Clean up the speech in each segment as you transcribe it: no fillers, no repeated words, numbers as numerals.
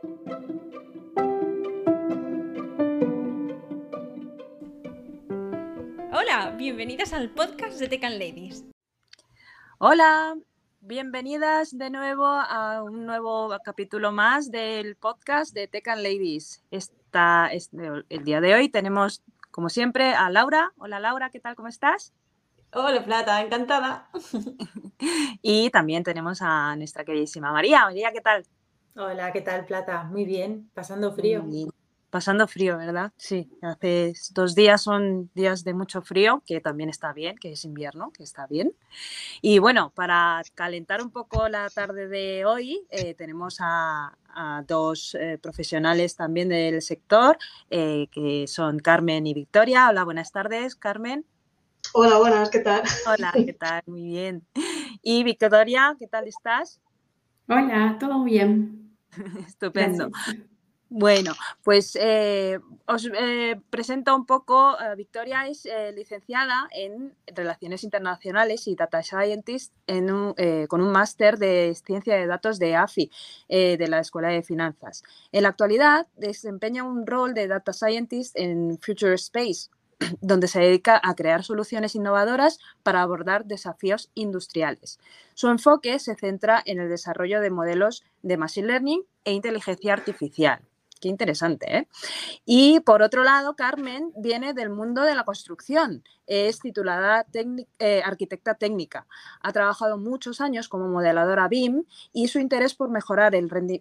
Hola, bienvenidas al podcast de Tech and Ladies. Hola, bienvenidas de nuevo a un nuevo capítulo más del podcast de Tech and Ladies. El día de hoy tenemos, como siempre, a Laura. Hola Laura, ¿qué tal? ¿Cómo estás? Hola Plata, encantada. Y también tenemos a nuestra queridísima María. María, ¿qué tal? Hola, ¿qué tal Plata? Muy bien, pasando frío. Muy bien. Pasando frío, ¿verdad? Sí, hace 2 días son días de mucho frío, que también está bien, que es invierno, que está bien. Y bueno, para calentar un poco la tarde de hoy, tenemos a 2 profesionales también del sector, que son Carmen y Victoria. Hola, buenas tardes, Carmen. Hola, buenas, ¿qué tal? Hola, ¿qué tal? Muy bien. Y Victoria, ¿qué tal estás? Hola, todo muy bien. Estupendo. Gracias. Bueno, pues os presento un poco. Victoria es licenciada en Relaciones Internacionales y Data Scientist con un máster de Ciencia de Datos de AFI, de la Escuela de Finanzas. En la actualidad desempeña un rol de Data Scientist en Future Space, donde se dedica a crear soluciones innovadoras para abordar desafíos industriales. Su enfoque se centra en el desarrollo de modelos de Machine Learning e inteligencia artificial. Qué interesante, ¿eh? Y por otro lado, Carmen viene del mundo de la construcción. Es titulada arquitecta técnica. Ha trabajado muchos años como modeladora BIM y su interés por mejorar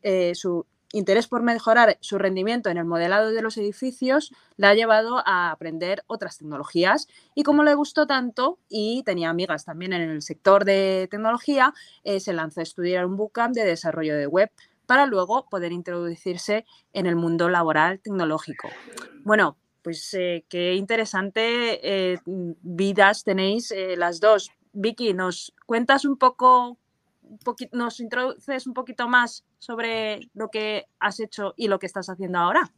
su rendimiento en el modelado de los edificios le ha llevado a aprender otras tecnologías. Y como le gustó tanto y tenía amigas también en el sector de tecnología, se lanzó a estudiar un bootcamp de desarrollo de web para luego poder introducirse en el mundo laboral tecnológico. Bueno, pues qué interesante vidas tenéis las dos. Vicky, ¿nos cuentas nos introduces un poquito más sobre lo que has hecho y lo que estás haciendo ahora?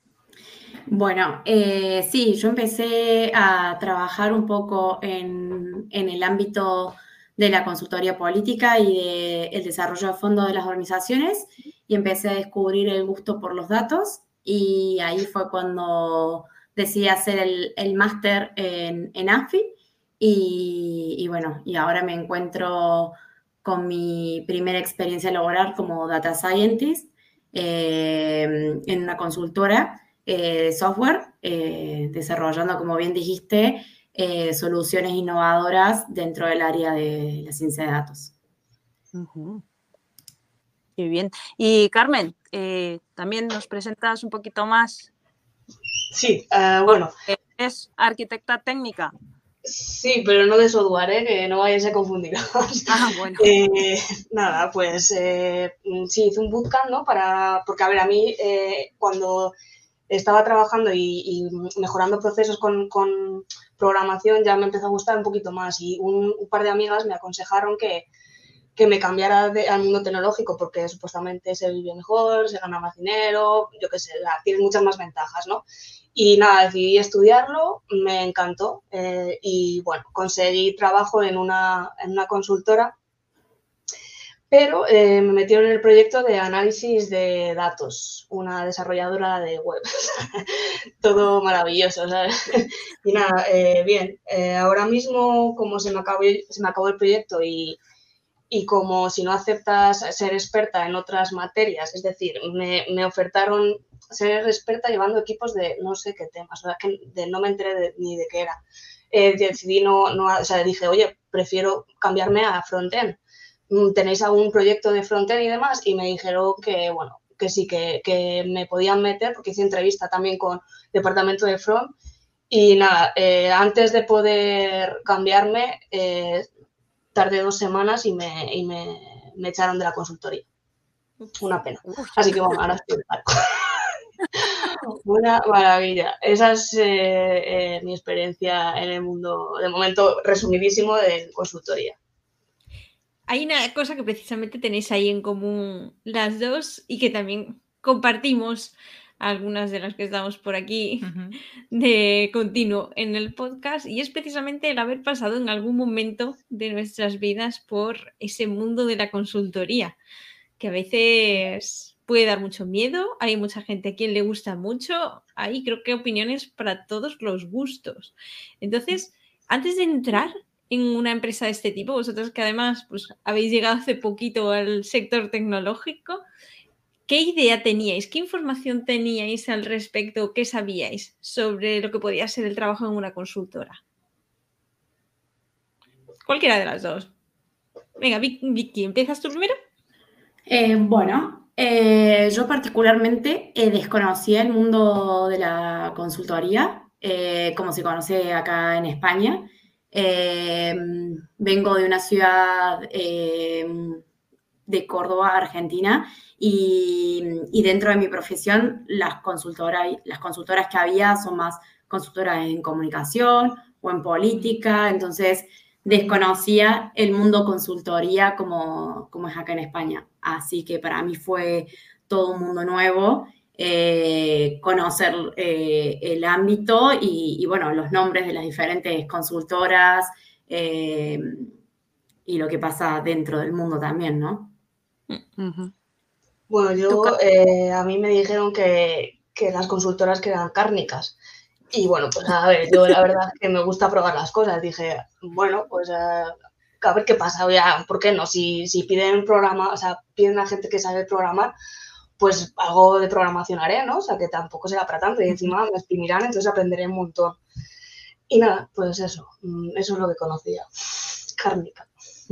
Bueno, sí, yo empecé a trabajar un poco en el ámbito de la consultoría política y del desarrollo de fondos de las organizaciones y empecé a descubrir el gusto por los datos y ahí fue cuando decidí hacer el máster en AFI y bueno, y ahora me encuentro con mi primera experiencia laboral como Data Scientist en una consultora de software, desarrollando, como bien dijiste, soluciones innovadoras dentro del área de la ciencia de datos. Uh-huh. Qué bien. Y Carmen, también nos presentas un poquito más. Sí, bueno. ¿Es arquitecta técnica? Sí, pero no de software, que no vayáis a confundiros. Bueno. Nada, pues sí, hice un bootcamp, ¿no? Porque, a ver, a mí cuando estaba trabajando y mejorando procesos con programación ya me empezó a gustar un poquito más y un par de amigas me aconsejaron que me cambiara al mundo tecnológico porque supuestamente se vive mejor, se gana más dinero, yo qué sé, tiene muchas más ventajas, ¿no? Y nada, decidí estudiarlo, me encantó y bueno, conseguí trabajo en una consultora, pero me metieron en el proyecto de análisis de datos, una desarrolladora de web. Todo maravilloso, ¿sabes? Y nada, bien, ahora mismo como se me acabó el proyecto y como si no aceptas ser experta en otras materias, es decir, me ofertaron ser experta llevando equipos de no sé qué temas, o sea, que no me enteré ni de qué era. Decidí o sea, dije, oye, prefiero cambiarme a frontend. ¿Tenéis algún proyecto de frontend y demás? Y me dijeron que, bueno, que sí, que me podían meter, porque hice entrevista también con departamento de front. Y nada, antes de poder cambiarme, tardé 2 semanas y me echaron de la consultoría. Una pena. Así que bueno, ahora estoy en paro. Una maravilla. Esa es mi experiencia en el mundo, de momento resumidísimo, de consultoría. Hay una cosa que precisamente tenéis ahí en común las dos y que también compartimos algunas de las que estamos por aquí de continuo en el podcast, y es precisamente el haber pasado en algún momento de nuestras vidas por ese mundo de la consultoría, que a veces puede dar mucho miedo, hay mucha gente a quien le gusta mucho, hay creo que opiniones para todos los gustos. Entonces, antes de entrar en una empresa de este tipo, vosotros que además pues, habéis llegado hace poquito al sector tecnológico, ¿qué idea teníais? ¿Qué información teníais al respecto? ¿Qué sabíais sobre lo que podía ser el trabajo en una consultora? Cualquiera de las dos. Venga, Vicky, ¿empiezas tú primero? Yo particularmente desconocía el mundo de la consultoría, como se conoce acá en España. Vengo de una ciudad de Córdoba, Argentina, y dentro de mi profesión las consultoras que había son más consultoras en comunicación o en política, entonces desconocía el mundo consultoría como es acá en España. Así que para mí fue todo un mundo nuevo, conocer el ámbito y, bueno, los nombres de las diferentes consultoras y lo que pasa dentro del mundo también, ¿no? Bueno, a mí me dijeron que las consultoras que eran cárnicas. Y bueno, pues a ver, yo la verdad es que me gusta probar las cosas. Dije, bueno, pues a ver qué pasa. Ya, ¿por qué no? Si piden programa, o sea, piden a gente que sabe programar, pues algo de programación haré, ¿no? O sea, que tampoco será para tanto. Y encima me exprimirán, entonces aprenderé un montón. Y nada, pues eso es lo que conocía. Cárnica.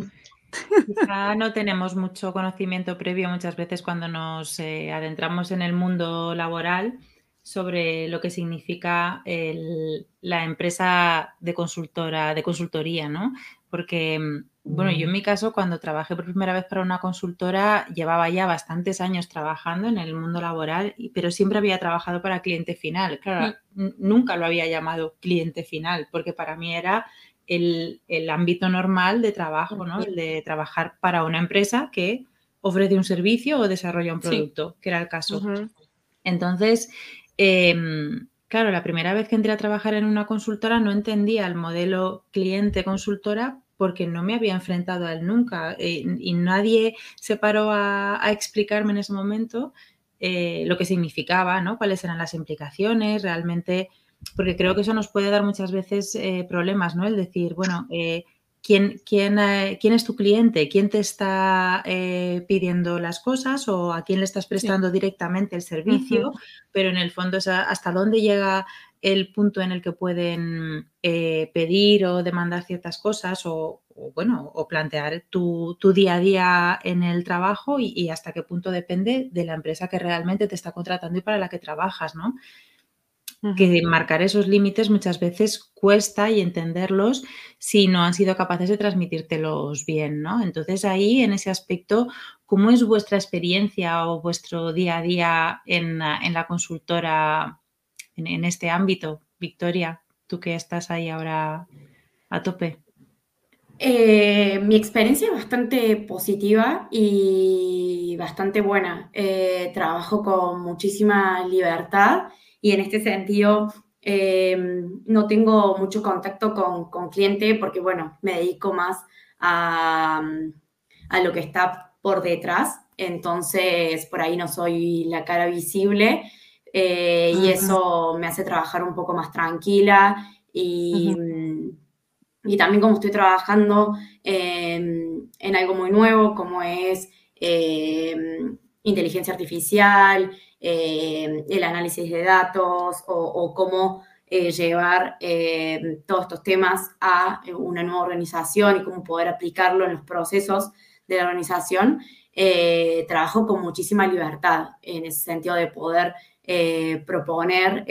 Quizá no tenemos mucho conocimiento previo muchas veces cuando nos adentramos en el mundo laboral sobre lo que significa la empresa de consultoría, ¿no? Porque, bueno, yo en mi caso, cuando trabajé por primera vez para una consultora, llevaba ya bastantes años trabajando en el mundo laboral, pero siempre había trabajado para cliente final. Claro, nunca lo había llamado cliente final, porque para mí era el ámbito normal de trabajo, ¿no? El de trabajar para una empresa que ofrece un servicio o desarrolla un producto, que era el caso. Entonces, claro, la primera vez que entré a trabajar en una consultora no entendía el modelo cliente-consultora porque no me había enfrentado a él nunca y nadie se paró a explicarme en ese momento lo que significaba, ¿no? Cuáles eran las implicaciones, realmente, porque creo que eso nos puede dar muchas veces problemas, ¿no? El decir, bueno, ¿quién es tu cliente? ¿Quién te está pidiendo las cosas o a quién le estás prestando directamente el servicio? Pero en el fondo es hasta dónde llega el punto en el que pueden pedir o demandar ciertas cosas o plantear tu día a día en el trabajo y hasta qué punto depende de la empresa que realmente te está contratando y para la que trabajas, ¿no? Que marcar esos límites muchas veces cuesta y entenderlos si no han sido capaces de transmitírtelos bien, ¿no? Entonces ahí, en ese aspecto, ¿cómo es vuestra experiencia o vuestro día a día en la consultora en este ámbito? Victoria, tú que estás ahí ahora a tope. Mi experiencia es bastante positiva y bastante buena. Trabajo con muchísima libertad y en este sentido no tengo mucho contacto con cliente porque, bueno, me dedico más a lo que está por detrás. Entonces, por ahí no soy la cara visible y eso me hace trabajar un poco más tranquila y también como estoy trabajando en algo muy nuevo como es inteligencia artificial, el análisis de datos o cómo llevar todos estos temas a una nueva organización y cómo poder aplicarlo en los procesos de la organización, trabajo con muchísima libertad en ese sentido de poder proponer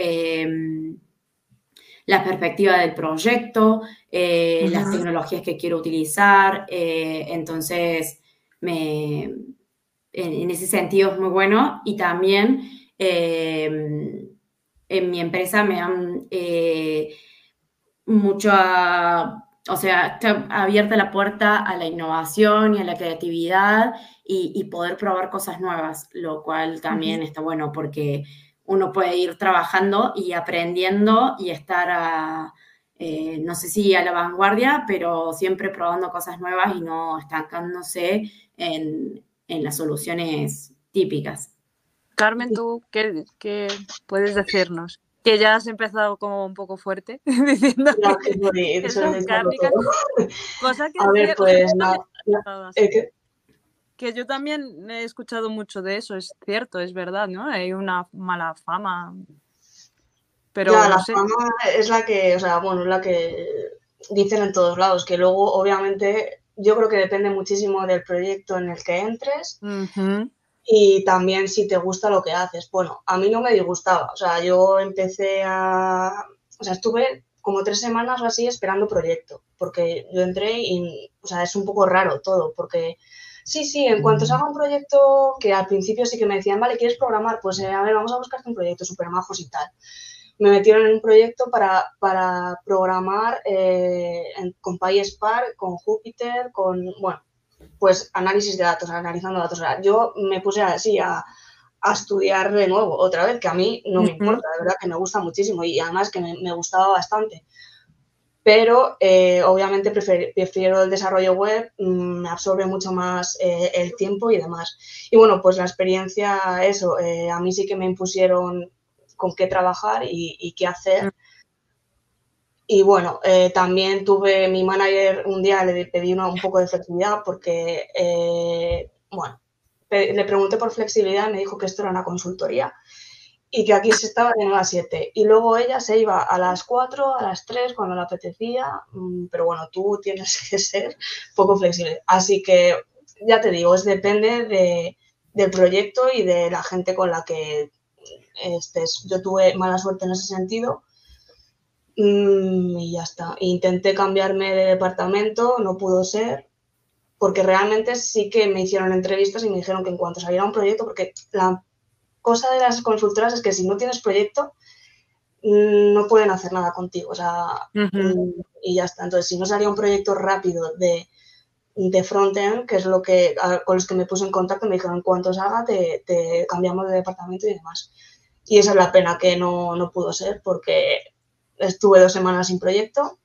la perspectiva del proyecto, las tecnologías que quiero utilizar, entonces en ese sentido es muy bueno y también en mi empresa me dan está abierta la puerta a la innovación y a la creatividad y poder probar cosas nuevas, lo cual también está bueno porque uno puede ir trabajando y aprendiendo y estar no sé si a la vanguardia, pero siempre probando cosas nuevas y no estancándose en las soluciones típicas. Carmen, ¿tú qué puedes decirnos? Que ya has empezado como un poco fuerte diciendo que son cárnicas. Cosa que a ver, pues nada. Que yo también he escuchado mucho de eso, es cierto, es verdad, ¿no? Hay una mala fama. Pero ya, no la sé. fama es la que, o sea, bueno, es la que dicen en todos lados, que luego, obviamente, yo creo que depende muchísimo del proyecto en el que entres. Y también si te gusta lo que haces. Bueno, a mí no me disgustaba. O sea, yo o sea, estuve como 3 semanas o así esperando proyecto, porque yo entré y, o sea, es un poco raro todo, porque sí, en cuanto se haga un proyecto, que al principio sí que me decían, vale, ¿quieres programar? Pues a ver, vamos a buscarte un proyecto súper majos y tal. Me metieron en un proyecto para programar con PySpark, con Jupyter, bueno, pues análisis de datos, analizando datos. O sea, yo me puse así a estudiar de nuevo otra vez, que a mí no me importa, de verdad que me gusta muchísimo y además que me gustaba bastante. Pero obviamente prefiero el desarrollo web, me absorbe mucho más el tiempo y demás. Y bueno, pues la experiencia, eso, a mí sí que me impusieron con qué trabajar y qué hacer. Y bueno, también tuve mi manager, un día le pedí un poco de flexibilidad porque, bueno, le pregunté por flexibilidad y me dijo que esto era una consultoría y que aquí se estaba de 9 a 7. Y luego ella se iba a las 4, a las 3, cuando le apetecía, pero bueno, tú tienes que ser poco flexible. Así que, ya te digo, depende del proyecto y de la gente con la que estés. Yo tuve mala suerte en ese sentido. Y ya está. Intenté cambiarme de departamento, no pudo ser, porque realmente sí que me hicieron entrevistas y me dijeron que en cuanto saliera un proyecto, porque la cosa de las consultoras es que si no tienes proyecto, no pueden hacer nada contigo, o sea, y ya está. Entonces, si no salía un proyecto rápido de frontend, que es con los que me puse en contacto, me dijeron, en cuanto salga, te cambiamos de departamento y demás. Y esa es la pena que no pudo ser, porque estuve 2 semanas sin proyecto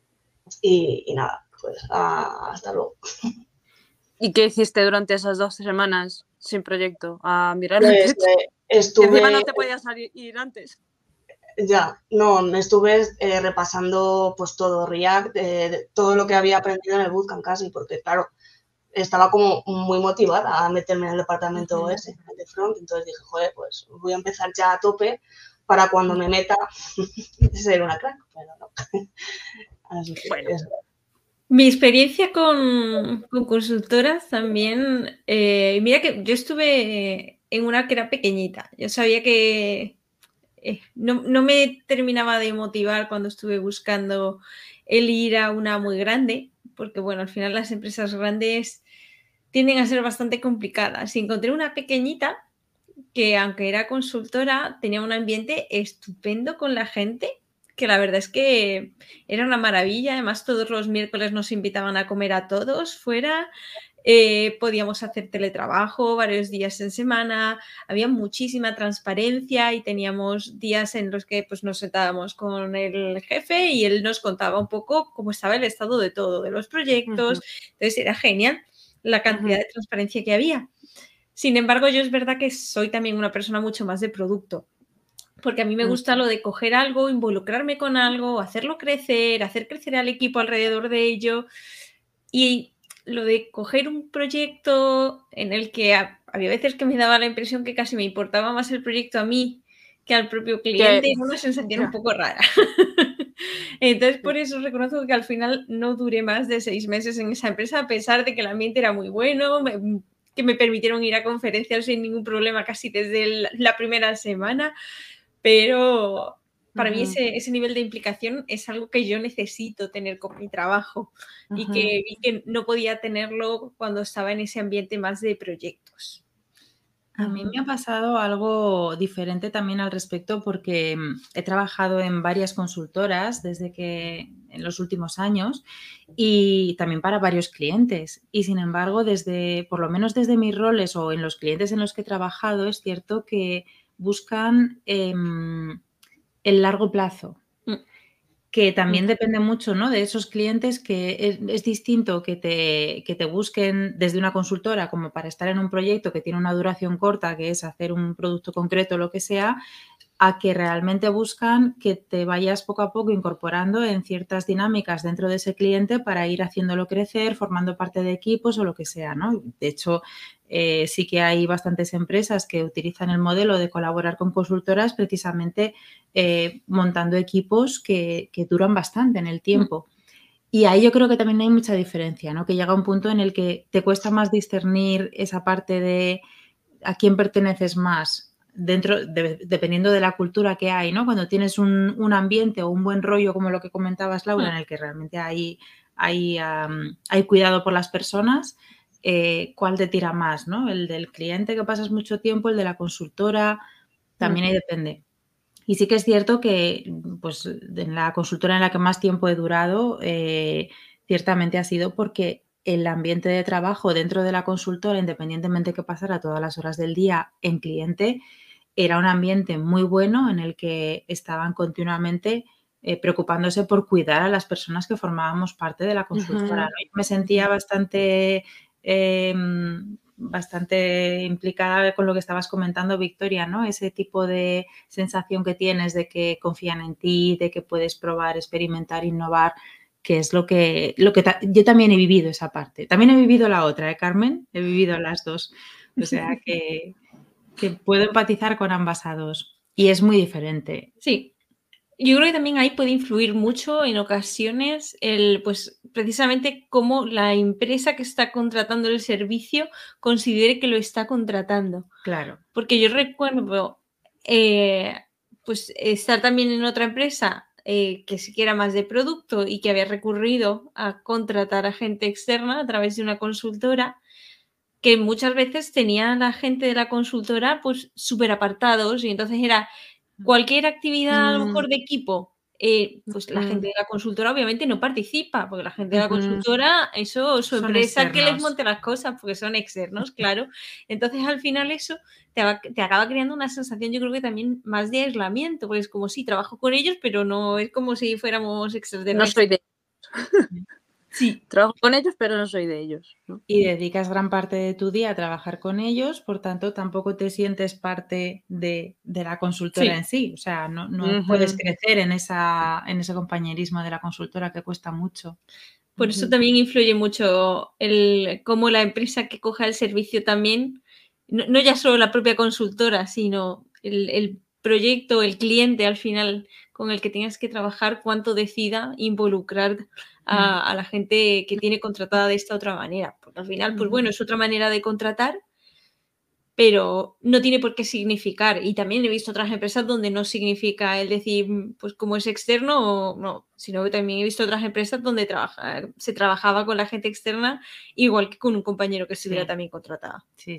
y nada, pues hasta luego. ¿Y qué hiciste durante esas 2 semanas sin proyecto? A mirar pues, estuve... Encima no te podías ir antes. Ya, no, estuve repasando pues todo React, todo lo que había aprendido en el bootcamp casi, porque claro, estaba como muy motivada a meterme en el departamento ese, de front, entonces dije, joder, pues voy a empezar ya a tope para cuando me meta ser una crack, pero no. Así que bueno. eso. Mi experiencia con consultoras también, mira que yo estuve en una que era pequeñita, yo sabía que no me terminaba de motivar cuando estuve buscando el ir a una muy grande, porque bueno, al final las empresas grandes tienden a ser bastante complicadas. Y encontré una pequeñita que, aunque era consultora, tenía un ambiente estupendo con la gente, que la verdad es que era una maravilla. Además, todos los miércoles nos invitaban a comer a todos fuera. Podíamos hacer teletrabajo varios días en semana, había muchísima transparencia y teníamos días en los que pues, nos sentábamos con el jefe y él nos contaba un poco cómo estaba el estado de todo, de los proyectos. Entonces era genial la cantidad de transparencia que había. Sin embargo, yo es verdad que soy también una persona mucho más de producto, porque a mí me gusta lo de coger algo, involucrarme con algo, hacerlo crecer, hacer crecer al equipo alrededor de ello. Y lo de coger un proyecto en el que había veces que me daba la impresión que casi me importaba más el proyecto a mí que al propio cliente, era una sensación un poco rara. Entonces, por eso reconozco que al final no duré más de 6 meses en esa empresa, a pesar de que el ambiente era muy bueno, que me permitieron ir a conferencias sin ningún problema casi desde la primera semana, pero para mí ese nivel de implicación es algo que yo necesito tener con mi trabajo y que vi que no podía tenerlo cuando estaba en ese ambiente más de proyectos. A mí me ha pasado algo diferente también al respecto porque he trabajado en varias consultoras en los últimos años y también para varios clientes. Y sin embargo, por lo menos desde mis roles o en los clientes en los que he trabajado, es cierto que buscan el largo plazo. que también depende mucho, ¿no?, de esos clientes, que es distinto que te busquen desde una consultora como para estar en un proyecto que tiene una duración corta, que es hacer un producto concreto o lo que sea, a que realmente buscan que te vayas poco a poco incorporando en ciertas dinámicas dentro de ese cliente para ir haciéndolo crecer, formando parte de equipos o lo que sea, ¿no? De hecho, sí que hay bastantes empresas que utilizan el modelo de colaborar con consultoras precisamente montando equipos que duran bastante en el tiempo. Y ahí yo creo que también hay mucha diferencia, ¿no? Que llega un punto en el que te cuesta más discernir esa parte de a quién perteneces más dependiendo de la cultura que hay, ¿no? Cuando tienes un ambiente o un buen rollo, como lo que comentabas, Laura, en el que realmente hay cuidado por las personas, ¿cuál te tira más, ¿no? El del cliente que pasas mucho tiempo, el de la consultora, también ahí depende. Y sí que es cierto que, pues, en la consultora en la que más tiempo he durado, ciertamente ha sido porque el ambiente de trabajo dentro de la consultora, independientemente que pasara todas las horas del día en cliente, era un ambiente muy bueno en el que estaban continuamente preocupándose por cuidar a las personas que formábamos parte de la consultora, ¿no? Yo me sentía bastante implicada con lo que estabas comentando, Victoria, ¿no? Ese tipo de sensación que tienes de que confían en ti, de que puedes probar, experimentar, innovar, que es lo que yo también he vivido esa parte. También he vivido la otra, ¿eh, Carmen? He vivido las dos. O sea que puedo empatizar con ambas a dos. Y es muy diferente. Sí. Yo creo que también ahí puede influir mucho en ocasiones pues precisamente cómo la empresa que está contratando el servicio considere que lo está contratando. Claro. Porque yo recuerdo pues estar también en otra empresa que sí que era más de producto y que había recurrido a contratar a gente externa a través de una consultora, que muchas veces tenía a la gente de la consultora pues súper apartados, y entonces era cualquier actividad a lo mejor de equipo, pues la gente de la consultora obviamente no participa, porque la gente de la consultora, eso, su Son empresa que les externos. monte las cosas, porque son externos, claro. Entonces al final eso te acaba creando una sensación, yo creo que también más de aislamiento, porque es como sí, trabajo con ellos, pero no es como si fuéramos extraterrestres. No soy de ellos. Sí. Trabajo con ellos, pero no soy de ellos, ¿no? Y dedicas gran parte de tu día a trabajar con ellos, por tanto, tampoco te sientes parte de la consultora en sí. O sea, no puedes crecer en ese compañerismo de la consultora, que cuesta mucho. Por eso también influye mucho cómo la empresa que coja el servicio también, no ya solo la propia consultora, sino el proyecto, el cliente al final con el que tengas que trabajar, cuánto decida involucrar a la gente que tiene contratada de esta otra manera. Porque al final, pues bueno, es otra manera de contratar, pero no tiene por qué significar. Y también he visto otras empresas donde no significa el decir, pues como es externo o no, sino que también he visto otras empresas donde se trabajaba con la gente externa igual que con un compañero que estuviera también contratado. Sí.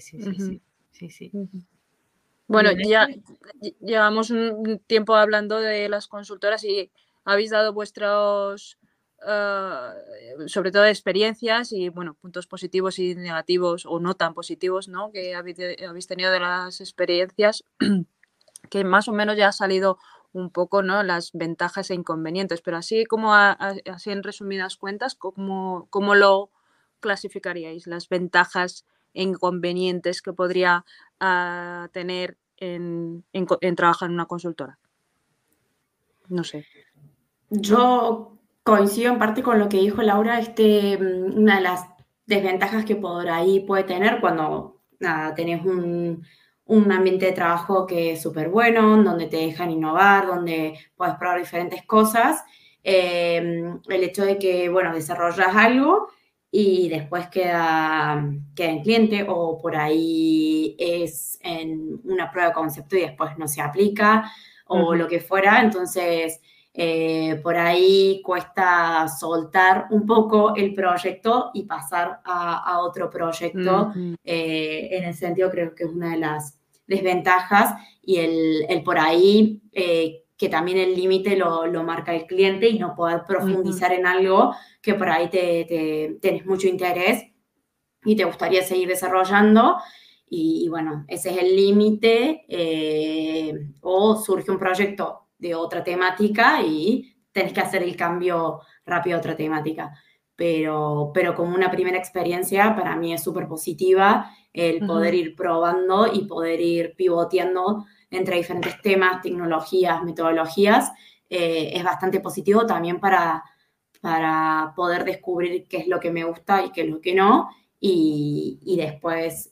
Bueno, ya llevamos un tiempo hablando de las consultoras y habéis dado vuestros, sobre todo experiencias y, bueno, puntos positivos y negativos o no tan positivos, ¿no?, que habéis tenido de las experiencias, que más o menos ya ha salido un poco, ¿no?, las ventajas e inconvenientes, pero así como así en resumidas cuentas, ¿cómo lo clasificaríais? Las ventajas e inconvenientes que podría tener en trabajar en una consultora. No sé. Yo coincido en parte con lo que dijo Laura. Una de las desventajas que por ahí puede tener cuando tenés un ambiente de trabajo que es súper bueno, donde te dejan innovar, donde puedes probar diferentes cosas, el hecho de que, bueno, desarrollas algo y después queda en cliente, o por ahí es en una prueba de concepto y después no se aplica, o lo que fuera. Entonces, por ahí cuesta soltar un poco el proyecto y pasar a otro proyecto. En ese sentido, creo que es una de las desventajas, y el por ahí que también el límite lo marca el cliente y no poder profundizar en algo que por ahí tenés mucho interés y te gustaría seguir desarrollando. Y bueno, ese es el límite, o surge un proyecto de otra temática y tenés que hacer el cambio rápido a otra temática. Pero como una primera experiencia para mí es súper positiva el poder ir probando y poder ir pivoteando entre diferentes temas, tecnologías, metodologías. Es bastante positivo también para poder descubrir qué es lo que me gusta y qué es lo que no, y después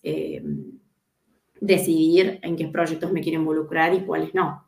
decidir en qué proyectos me quiero involucrar y cuáles no.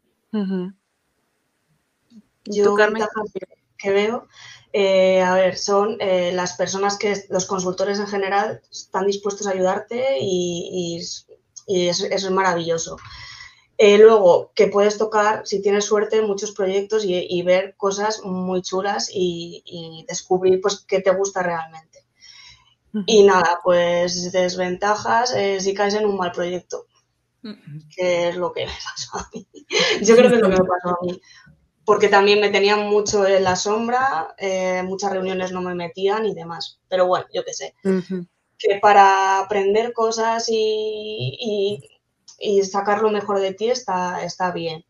Yo, ventajas que veo, a ver, son las personas los consultores en general están dispuestos a ayudarte y es maravilloso. Luego, que puedes tocar, si tienes suerte, muchos proyectos y ver cosas muy chulas y descubrir pues qué te gusta realmente. Y nada, pues desventajas si caes en un mal proyecto, que es lo que me pasó a mí. Yo creo que es lo que me pasó a mí. Porque también me tenían mucho en la sombra, muchas reuniones no me metían y demás. Pero bueno, yo qué sé. Que para aprender cosas y sacar lo mejor de ti está bien.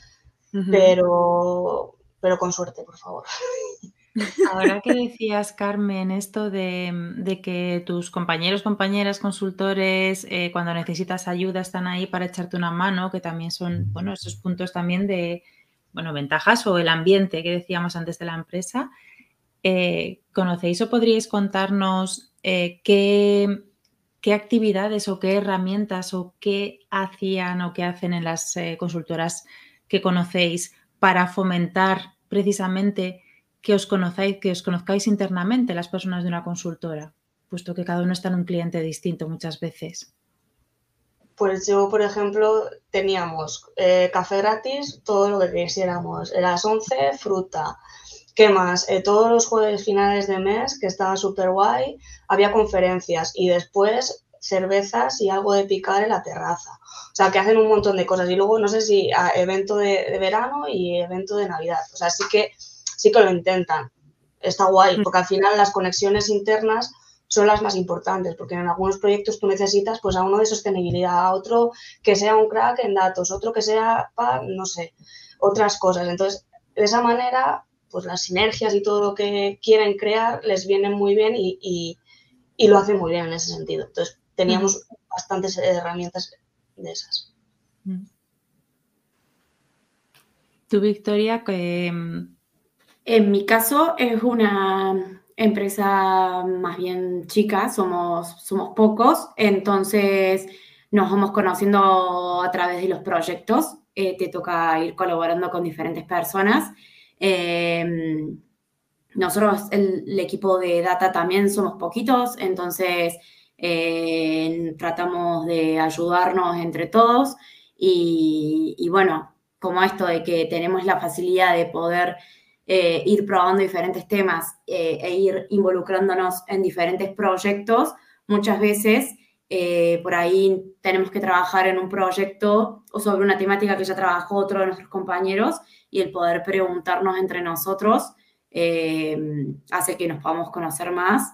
Pero con suerte, por favor. Ahora que decías, Carmen, esto de que tus compañeros, compañeras, consultores, cuando necesitas ayuda están ahí para echarte una mano, que también son, bueno, esos puntos también de, bueno, ventajas o el ambiente que decíamos antes de la empresa. ¿Conocéis o podríais contarnos qué actividades o qué herramientas o qué hacían o qué hacen en las consultoras que conocéis para fomentar precisamente que os conozcáis internamente las personas de una consultora, puesto que cada uno está en un cliente distinto muchas veces? Pues yo, por ejemplo, teníamos café gratis, todo lo que quisiéramos. A las 11, fruta. ¿Qué más? Todos los jueves finales de mes, que estaba súper guay, había conferencias y después cervezas y algo de picar en la terraza. O sea, que hacen un montón de cosas. Y luego, no sé si evento de verano y evento de Navidad. O sea, sí que lo intentan. Está guay, porque al final las conexiones internas son las más importantes, porque en algunos proyectos tú necesitas pues a uno de sostenibilidad, a otro que sea un crack en datos, otro que sea no sé, otras cosas. Entonces, de esa manera, pues las sinergias y todo lo que quieren crear les viene muy bien y lo hacen muy bien en ese sentido. Entonces, teníamos bastantes herramientas de esas. ¿Tú, Victoria, que En mi caso es una empresa más bien chica, somos pocos, entonces nos vamos conociendo a través de los proyectos, te toca ir colaborando con diferentes personas. Nosotros, el equipo de data también somos poquitos, entonces tratamos de ayudarnos entre todos y bueno, como esto de que tenemos la facilidad de poder ir probando diferentes temas e ir involucrándonos en diferentes proyectos, muchas veces por ahí tenemos que trabajar en un proyecto o sobre una temática que ya trabajó otro de nuestros compañeros y el poder preguntarnos entre nosotros hace que nos podamos conocer más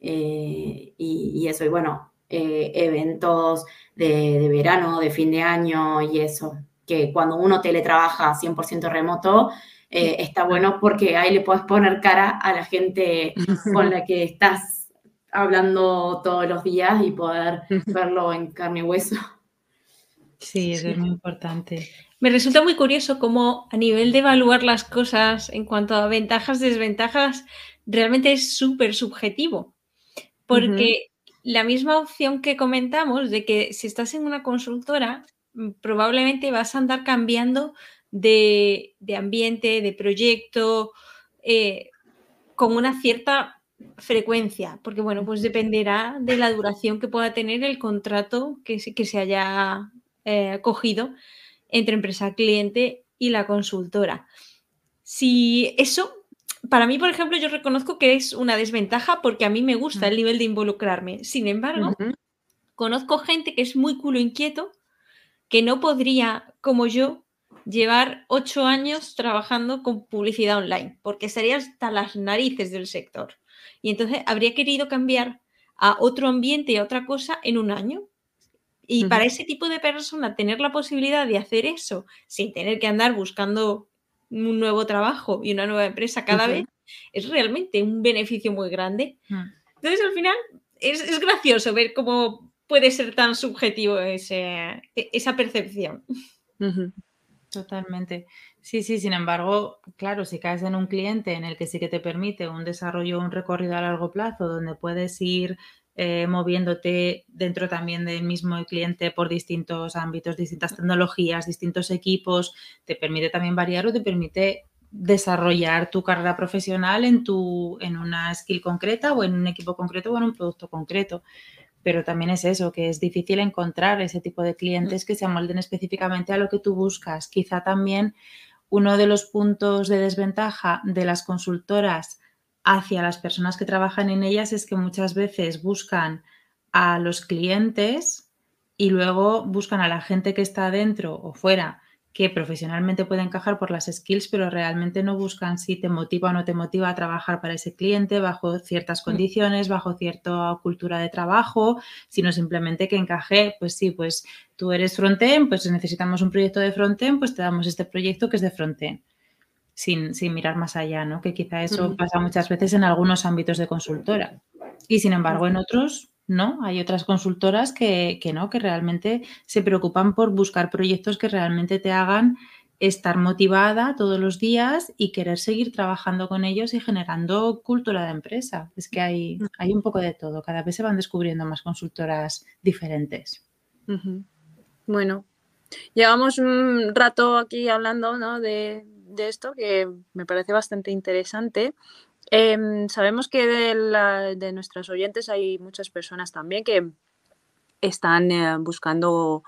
y eso, y bueno, eventos de verano, de fin de año y eso, que cuando uno teletrabaja 100% remoto, está bueno porque ahí le puedes poner cara a la gente con la que estás hablando todos los días y poder verlo en carne y hueso. Sí, eso es muy importante. Me resulta muy curioso cómo a nivel de evaluar las cosas en cuanto a ventajas, desventajas, realmente es súper subjetivo. Porque la misma opción que comentamos de que si estás en una consultora, probablemente vas a andar cambiando de ambiente, de proyecto, con una cierta frecuencia, porque bueno, pues dependerá de la duración que pueda tener el contrato que se haya cogido entre empresa cliente y la consultora. Si eso, para mí, por ejemplo, yo reconozco que es una desventaja porque a mí me gusta el nivel de involucrarme. Sin embargo, conozco gente que es muy culo inquieto, que no podría, como yo, llevar 8 años trabajando con publicidad online, porque estaría hasta las narices del sector. Y entonces habría querido cambiar a otro ambiente y a otra cosa en un año. Y para ese tipo de persona, tener la posibilidad de hacer eso sin tener que andar buscando un nuevo trabajo y una nueva empresa cada vez, es realmente un beneficio muy grande. Entonces, al final, es gracioso ver cómo puede ser tan subjetivo esa percepción. Totalmente. Sí, sin embargo, claro, si caes en un cliente en el que sí que te permite un desarrollo, un recorrido a largo plazo, donde puedes ir moviéndote dentro también del mismo cliente por distintos ámbitos, distintas tecnologías, distintos equipos, te permite también variar o te permite desarrollar tu carrera profesional en una skill concreta o en un equipo concreto o en un producto concreto. Pero también es eso, que es difícil encontrar ese tipo de clientes que se amolden específicamente a lo que tú buscas. Quizá también uno de los puntos de desventaja de las consultoras hacia las personas que trabajan en ellas es que muchas veces buscan a los clientes y luego buscan a la gente que está dentro o fuera, que profesionalmente puede encajar por las skills, pero realmente no buscan si te motiva o no te motiva a trabajar para ese cliente bajo ciertas condiciones, bajo cierta cultura de trabajo, sino simplemente que encaje, pues sí, pues tú eres frontend, pues necesitamos un proyecto de frontend, pues te damos este proyecto que es de frontend, sin mirar más allá, ¿no? Que quizá eso pasa muchas veces en algunos ámbitos de consultora. Y sin embargo, en otros no, hay otras consultoras que no, que realmente se preocupan por buscar proyectos que realmente te hagan estar motivada todos los días y querer seguir trabajando con ellos y generando cultura de empresa. Es que hay un poco de todo. Cada vez se van descubriendo más consultoras diferentes. Bueno, llevamos un rato aquí hablando, ¿no?, de esto, que me parece bastante interesante. Sabemos que de nuestros oyentes hay muchas personas también que están buscando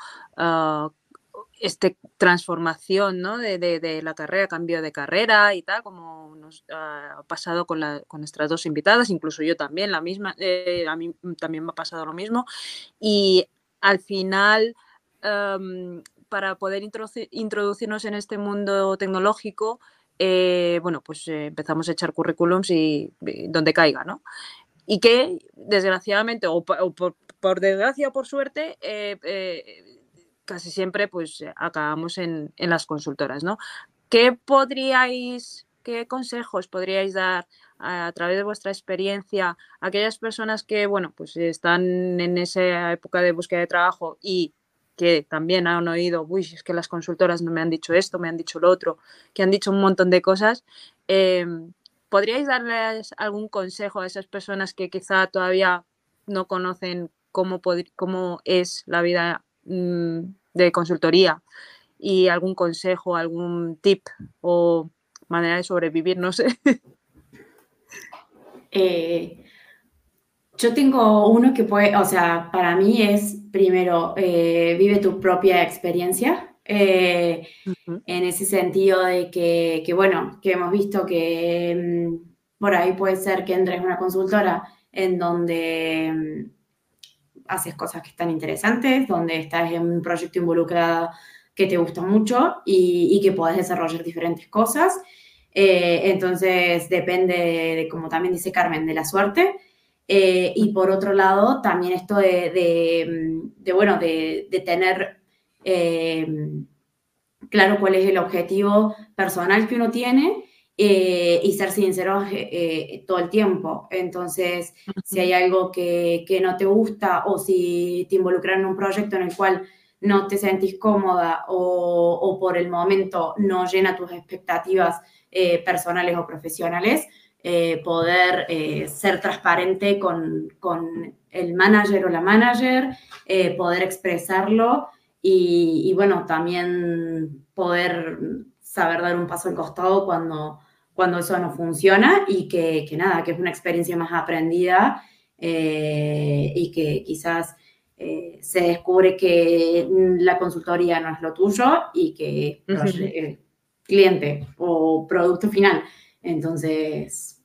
transformación, ¿no?, de la carrera, cambio de carrera y tal, como nos ha pasado con nuestras dos invitadas, incluso yo también, a mí también me ha pasado lo mismo. Y al final, para poder introducirnos en este mundo tecnológico, pues empezamos a echar currículums y donde caiga, ¿no? Y que, desgraciadamente, o por desgracia o por suerte, casi siempre pues acabamos en las consultoras, ¿no? ¿Qué consejos podríais dar a través de vuestra experiencia a aquellas personas que, pues están en esa época de búsqueda de trabajo y que también han oído, es que las consultoras no me han dicho esto, me han dicho lo otro, que han dicho un montón de cosas? ¿Podríais darles algún consejo a esas personas que quizá todavía no conocen cómo es la vida de consultoría, y algún consejo, algún tip o manera de sobrevivir, no sé? Yo tengo uno que para mí es, primero, vive tu propia experiencia, en ese sentido de que hemos visto que por ahí puede ser que entres en una consultora en donde haces cosas que están interesantes, donde estás en un proyecto involucrado que te gusta mucho y que podés desarrollar diferentes cosas. Entonces, depende de, como también dice Carmen, de la suerte. Y por otro lado, también esto de tener claro cuál es el objetivo personal que uno tiene y ser sinceros todo el tiempo. Entonces, si hay algo que no te gusta o si te involucras en un proyecto en el cual no te sentís cómoda o por el momento no llena tus expectativas personales o profesionales, poder ser transparente con el manager o la manager, poder expresarlo y también poder saber dar un paso al costado cuando eso no funciona y que es una experiencia más aprendida y que quizás se descubre que la consultoría no es lo tuyo y que cliente o producto final. Entonces,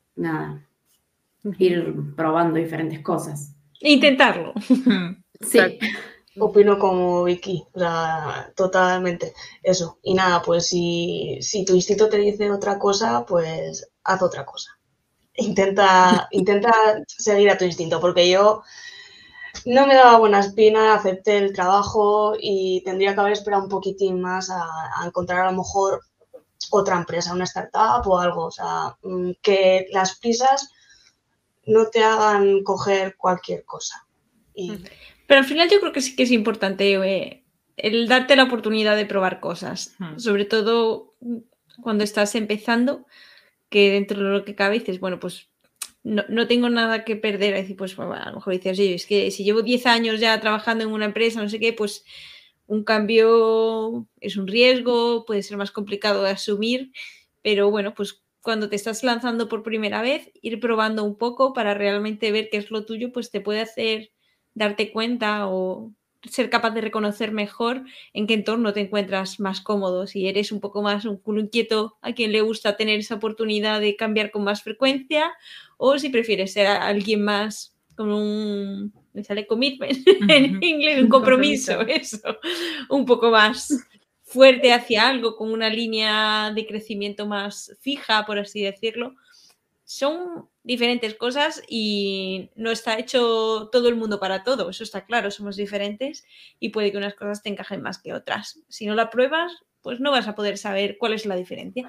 ir probando diferentes cosas. Intentarlo. Sí. Opino como Vicky, o sea, totalmente eso. Y nada, pues si tu instinto te dice otra cosa, pues haz otra cosa. Intenta seguir a tu instinto, porque yo no me daba buena espina, acepté el trabajo y tendría que haber esperado un poquitín más a encontrar a lo mejor otra empresa, una startup o algo. O sea, que las prisas no te hagan coger cualquier cosa. Pero al final yo creo que sí que es importante el darte la oportunidad de probar cosas, sobre todo cuando estás empezando, que dentro de lo que cabe dices, bueno, pues no tengo nada que perder. Es decir, pues bueno, a lo mejor dices, oye, es que si llevo 10 años ya trabajando en una empresa, no sé qué, pues un cambio es un riesgo, puede ser más complicado de asumir, pero bueno, pues cuando te estás lanzando por primera vez, ir probando un poco para realmente ver qué es lo tuyo, pues te puede hacer darte cuenta o ser capaz de reconocer mejor en qué entorno te encuentras más cómodo. Si eres un poco más un culo inquieto a quien le gusta tener esa oportunidad de cambiar con más frecuencia, o si prefieres ser alguien más con un... me sale commitment en inglés, un compromiso, eso, un poco más fuerte hacia algo, con una línea de crecimiento más fija, por así decirlo. Son diferentes cosas y no está hecho todo el mundo para todo, eso está claro, somos diferentes y puede que unas cosas te encajen más que otras. Si no la pruebas, pues no vas a poder saber cuál es la diferencia.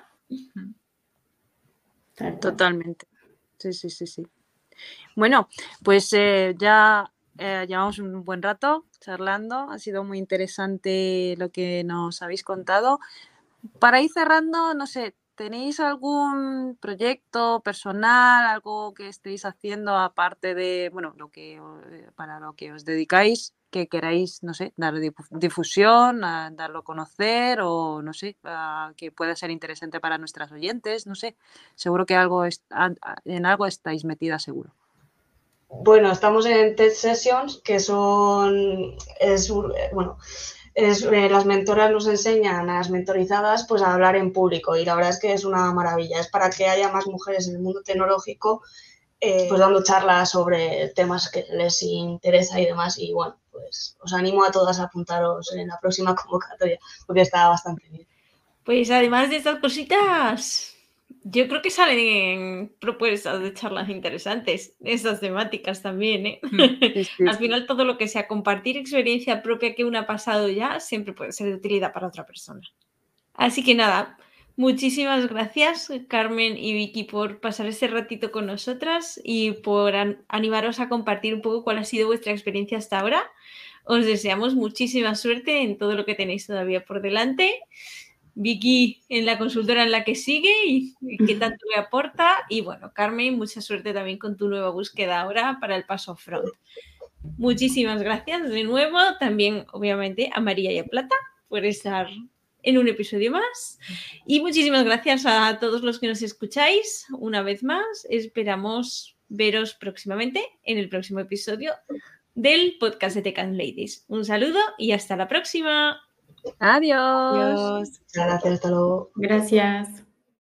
Totalmente. Sí. Bueno, pues ya llevamos un buen rato charlando, ha sido muy interesante lo que nos habéis contado. Para ir cerrando, no sé, ¿tenéis algún proyecto personal, algo que estéis haciendo aparte de, bueno, para lo que os dedicáis, que queráis, no sé, darle difusión, darlo a conocer o, no sé, que pueda ser interesante para nuestras oyentes, no sé, seguro que en algo estáis metidas seguro. Bueno, estamos en TED Sessions, que las mentoras nos enseñan a las mentorizadas pues a hablar en público y la verdad es que es una maravilla. Es para que haya más mujeres en el mundo tecnológico pues dando charlas sobre temas que les interesa y demás. Y bueno, pues os animo a todas a apuntaros en la próxima convocatoria porque está bastante bien. Pues además de estas cositas, yo creo que salen propuestas de charlas interesantes, esas temáticas también, ¿eh? Sí. Al final todo lo que sea compartir experiencia propia que una ha pasado ya, siempre puede ser de utilidad para otra persona. Así que nada, muchísimas gracias Carmen y Vicky por pasar este ratito con nosotras y por animaros a compartir un poco cuál ha sido vuestra experiencia hasta ahora. Os deseamos muchísima suerte en todo lo que tenéis todavía por delante. Vicky en la consultora en la que sigue y qué tanto le aporta. Y bueno, Carmen, mucha suerte también con tu nueva búsqueda ahora para el paso front. Muchísimas gracias de nuevo. También, obviamente, a María y a Plata por estar en un episodio más. Y muchísimas gracias a todos los que nos escucháis. Una vez más, esperamos veros próximamente en el próximo episodio del podcast de Tech and Ladies. Un saludo y hasta la próxima. Adiós. Adiós. Gracias, hasta luego. Gracias.